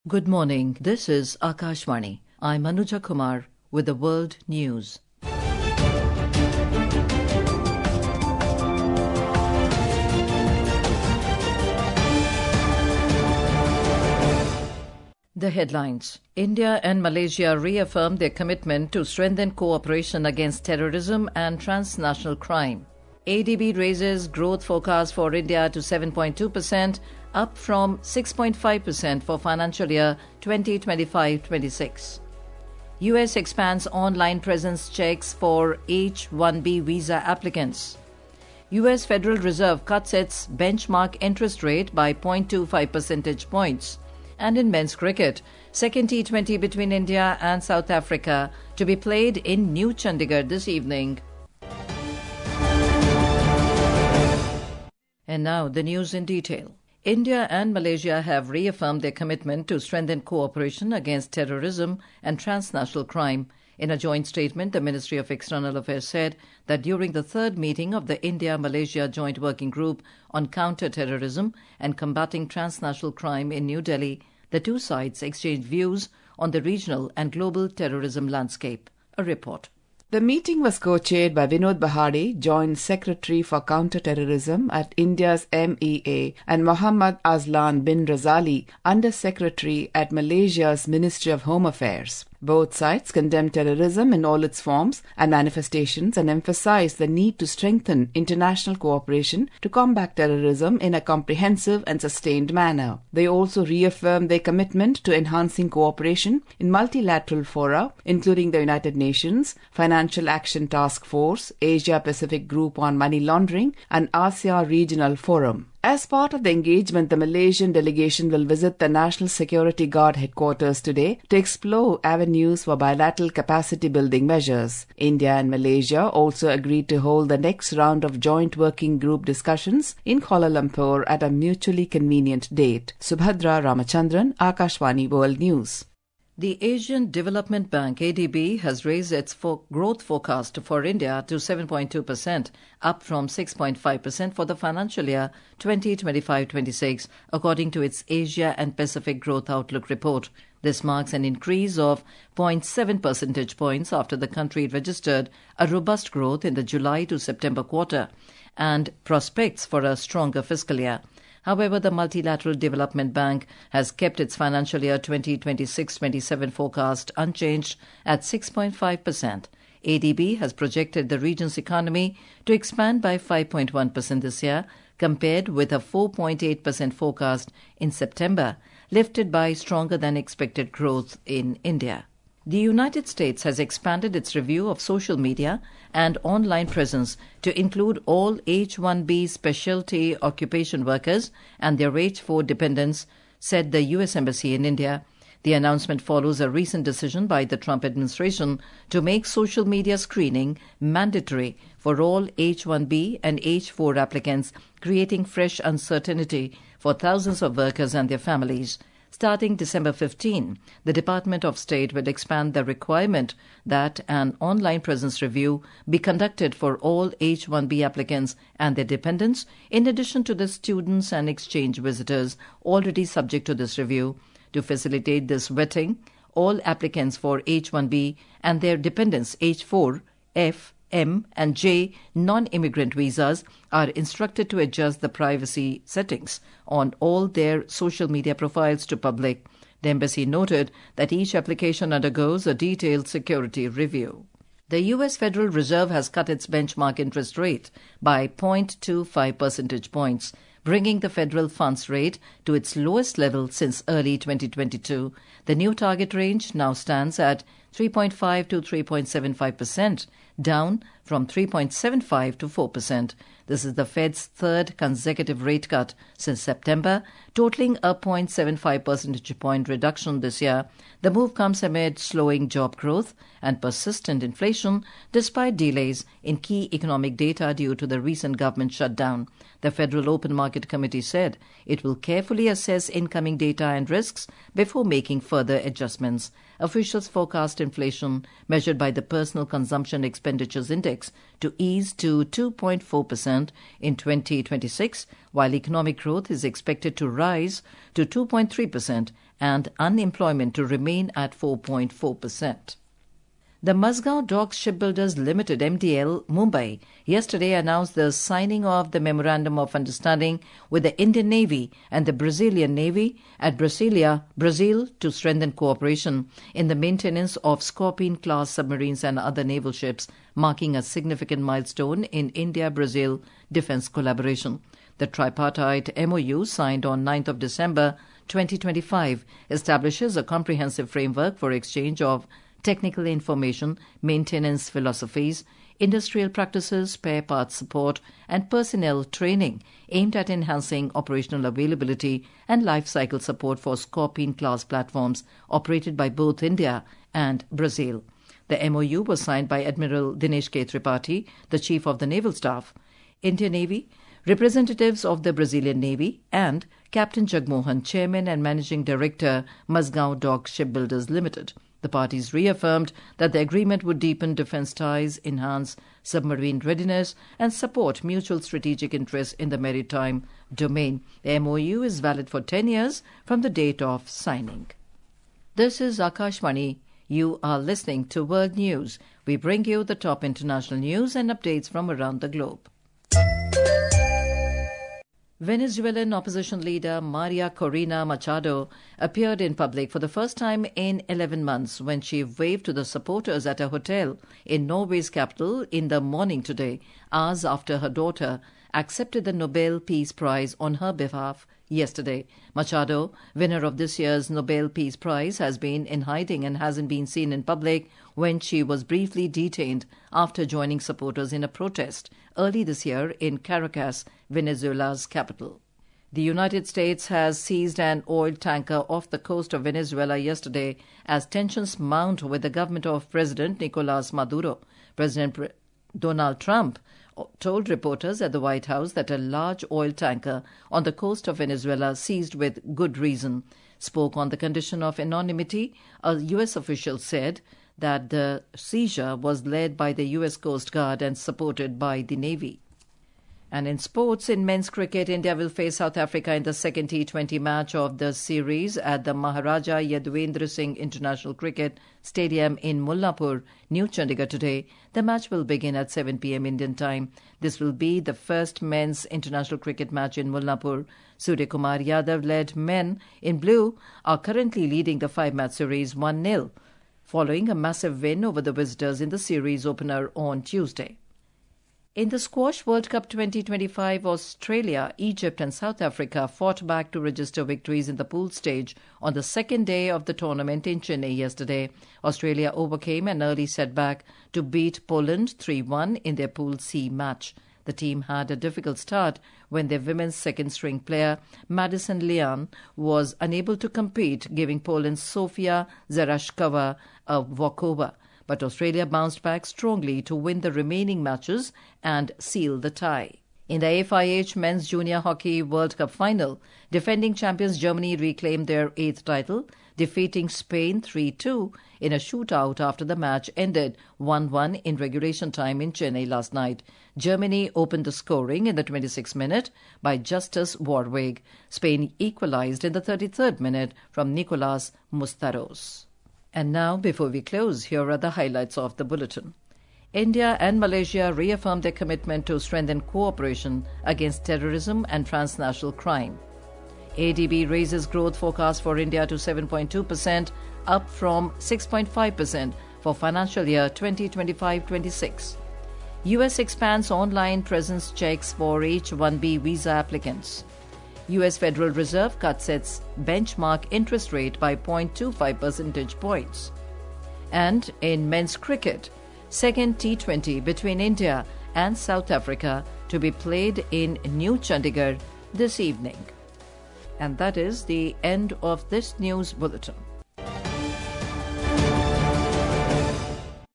Good morning. This is Akashvani. I'm Anuja Kumar with the World News. The headlines. India and Malaysia reaffirmed their commitment to strengthen cooperation against terrorism and transnational crime. ADB raises growth forecast for India to 7.2%, up from 6.5% for financial year 2025-26. US expands online presence checks for H-1B visa applicants. US Federal Reserve cuts its benchmark interest rate by 0.25 percentage points. And in men's cricket, second T20 between India and South Africa to be played in New Chandigarh this evening. And now the news in detail. India and Malaysia have reaffirmed their commitment to strengthen cooperation against terrorism and transnational crime. In a joint statement, the Ministry of External Affairs said that during the third meeting of the India-Malaysia Joint Working Group on Counter-Terrorism and Combating Transnational Crime in New Delhi, the two sides exchanged views on the regional and global terrorism landscape. A report. The meeting was co-chaired by Vinod Bahade, Joint Secretary for Counter-Terrorism at India's MEA, and Mohammad Azlan bin Razali, Under-Secretary at Malaysia's Ministry of Home Affairs. Both sides condemned terrorism in all its forms and manifestations and emphasized the need to strengthen international cooperation to combat terrorism in a comprehensive and sustained manner. They also reaffirmed their commitment to enhancing cooperation in multilateral fora, including the United Nations, Financial Action Task Force, Asia-Pacific Group on Money Laundering, and ASEAN Regional Forum. As part of the engagement, the Malaysian delegation will visit the National Security Guard headquarters today to explore avenues for bilateral capacity building measures. India and Malaysia also agreed to hold the next round of joint working group discussions in Kuala Lumpur at a mutually convenient date. Subhadra Ramachandran, Akashvani World News. The Asian Development Bank ADB has raised its growth forecast for India to 7.2%, up from 6.5% for the financial year 2025-26, according to its Asia and Pacific Growth Outlook report. This marks an increase of 0.7 percentage points after the country registered a robust growth in the July to September quarter and prospects for a stronger fiscal year. However, the Multilateral Development Bank has kept its financial year 2026-27 forecast unchanged at 6.5%. ADB has projected the region's economy to expand by 5.1% this year, compared with a 4.8% forecast in September, lifted by stronger than expected growth in India. The United States has expanded its review of social media and online presence to include all H-1B specialty occupation workers and their H-4 dependents, said the U.S. Embassy in India. The announcement follows a recent decision by the Trump administration to make social media screening mandatory for all H-1B and H-4 applicants, creating fresh uncertainty for thousands of workers and their families. Starting December 15, the Department of State will expand the requirement that an online presence review be conducted for all H-1B applicants and their dependents, in addition to the students and exchange visitors already subject to this review. To facilitate this vetting, all applicants for H-1B and their dependents H-4, F, M and J non-immigrant visas are instructed to adjust the privacy settings on all their social media profiles to public. The embassy noted that each application undergoes a detailed security review. The U.S. Federal Reserve has cut its benchmark interest rate by 0.25 percentage points, bringing the federal funds rate to its lowest level since early 2022. The new target range now stands at 3.5 to 3.75%, down from 3.75 to 4%. This is the Fed's third consecutive rate cut since September, totaling a 0.75 percentage point reduction this year. The move comes amid slowing job growth and persistent inflation, despite delays in key economic data due to the recent government shutdown. The Federal Open Market Committee said it will carefully assess incoming data and risks before making further adjustments. Officials forecast forecast inflation measured by the Personal Consumption Expenditures Index to ease to 2.4% in 2026, while economic growth is expected to rise to 2.3% and unemployment to remain at 4.4%. The Mazagon Dock Shipbuilders Limited (MDL) Mumbai yesterday announced the signing of the Memorandum of Understanding with the Indian Navy and the Brazilian Navy at Brasilia, Brazil, to strengthen cooperation in the maintenance of Scorpene-class submarines and other naval ships, marking a significant milestone in India-Brazil defense collaboration. The tripartite MOU, signed on 9th of December 2025, establishes a comprehensive framework for exchange of technical information, maintenance philosophies, industrial practices, spare parts support, and personnel training aimed at enhancing operational availability and life cycle support for Scorpene-class platforms operated by both India and Brazil. The MOU was signed by Admiral Dinesh K. Tripathi, the Chief of the Naval Staff, Indian Navy, representatives of the Brazilian Navy, and Captain Jagmohan, Chairman and Managing Director, Mazagon Dock Shipbuilders Limited. The parties reaffirmed that the agreement would deepen defense ties, enhance submarine readiness, and support mutual strategic interests in the maritime domain. The MOU is valid for 10 years from the date of signing. This is Akashvani. You are listening to World News. We bring you the top international news and updates from around the globe. Venezuelan opposition leader Maria Corina Machado appeared in public for the first time in 11 months when she waved to the supporters at a hotel in Norway's capital in the morning today, hours after her daughter accepted the Nobel Peace Prize on her behalf yesterday. Machado, winner of this year's Nobel Peace Prize, has been in hiding and hasn't been seen in public when she was briefly detained after joining supporters in a protest early this year in Caracas, Venezuela's capital. The United States has seized an oil tanker off the coast of Venezuela yesterday as tensions mount with the government of President Nicolas Maduro. President Donald Trump told reporters at the White House that a large oil tanker on the coast of Venezuela, seized with good reason, spoke on the condition of anonymity. A U.S. official said that the seizure was led by the U.S. Coast Guard and supported by the Navy. And in sports, in men's cricket, India will face South Africa in the second T20 match of the series at the Maharaja Yadvendra Singh International Cricket Stadium in Mullapur, New Chandigarh today. The match will begin at 7 p.m. Indian time. This will be the first men's international cricket match in Mullapur. Surya Kumar Yadav-led men in blue are currently leading the 5-match series 1-0, following a massive win over the visitors in the series opener on Tuesday. In the Squash World Cup 2025, Australia, Egypt and South Africa fought back to register victories in the pool stage on the second day of the tournament in Chennai yesterday. Australia overcame an early setback to beat Poland 3-1 in their Pool C match. The team had a difficult start when their women's second-string player, Madison Leon, was unable to compete, giving Poland's Sofia Zarashkova a walkover. But Australia bounced back strongly to win the remaining matches and seal the tie. In the FIH Men's Junior Hockey World Cup final, defending champions Germany reclaimed their 8th title, defeating Spain 3-2 in a shootout after the match ended 1-1 in regulation time in Chennai last night. Germany opened the scoring in the 26th minute by Justus Warwig. Spain equalized in the 33rd minute from Nicolas Mustaros. And now, before we close, here are the highlights of the bulletin. India and Malaysia reaffirmed their commitment to strengthen cooperation against terrorism and transnational crime. ADB raises growth forecast for India to 7.2%, up from 6.5% for financial year 2025-26. US expands online presence checks for H-1B visa applicants. U.S. Federal Reserve cuts its benchmark interest rate by 0.25 percentage points. And in men's cricket, second T20 between India and South Africa to be played in New Chandigarh this evening. And that is the end of this news bulletin.